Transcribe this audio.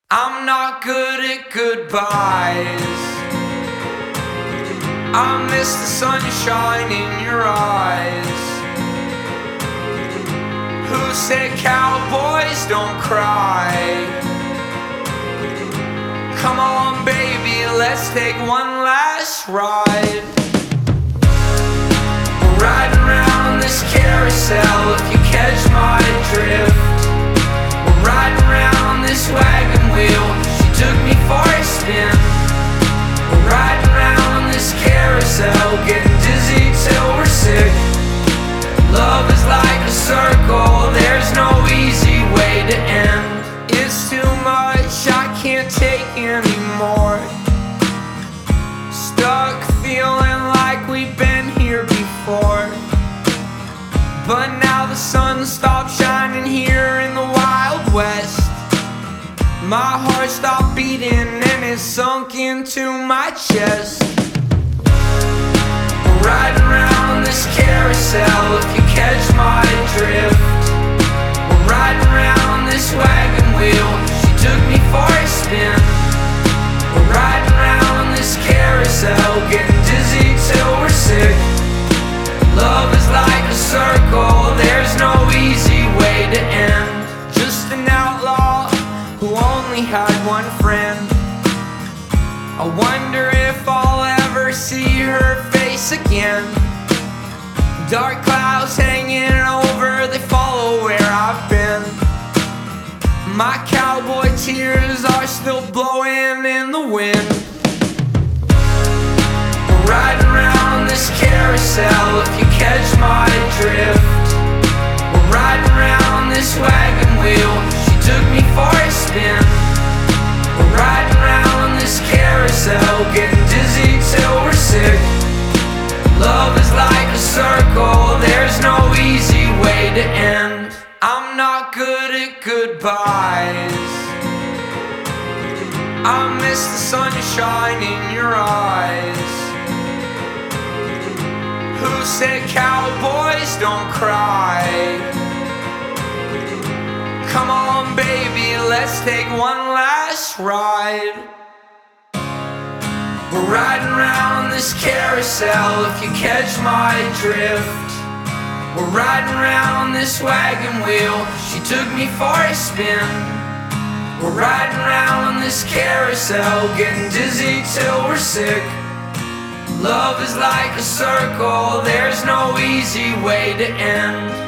I'm not good at goodbyes. I miss the sunshine in your eyes. Who said cowboys don't cry? Come on baby, let's take one last ride. We're riding around this carousel, if you catch my drift. We're riding around this wagon wheel, she took me for a spin. We're riding around this carousel, getting dizzy till we're sick. Love is like a circle, there's no easy way to end. It's too much, I can't take anymore. Stuck feeling like we've been here before. But now the sun stopped shining here in the Wild West. My heart stopped beating and it sunk into my chest. We're riding around this carousel, if you catch my drift. We're riding around this wagon wheel, she took me for a spin. We're riding around this carousel, getting dizzy till we're sick. Love is like a circle, there's no easy way to end. Just an outlaw who only had one friend. I wonder if I'll ever see her face again. Dark clouds hanging over, they follow where I've been. My cowboy tears are still blowing in the wind. We're riding around this carousel, if you catch my drift. We're riding around this wagon wheel, she took me for a spin. We're riding around this carousel, getting dizzy till we're sick. Love is like a circle, there's no easy way to end. I'm not good at goodbyes. I miss the sunshine in your eyes. Who said cowboys don't cry? Come on baby, let's take one last ride. We're riding around this carousel, if you catch my drift. We're riding around this wagon wheel, she took me for a spin. We're riding around this carousel, getting dizzy till we're sick. Love is like a circle, there's no easy way to end.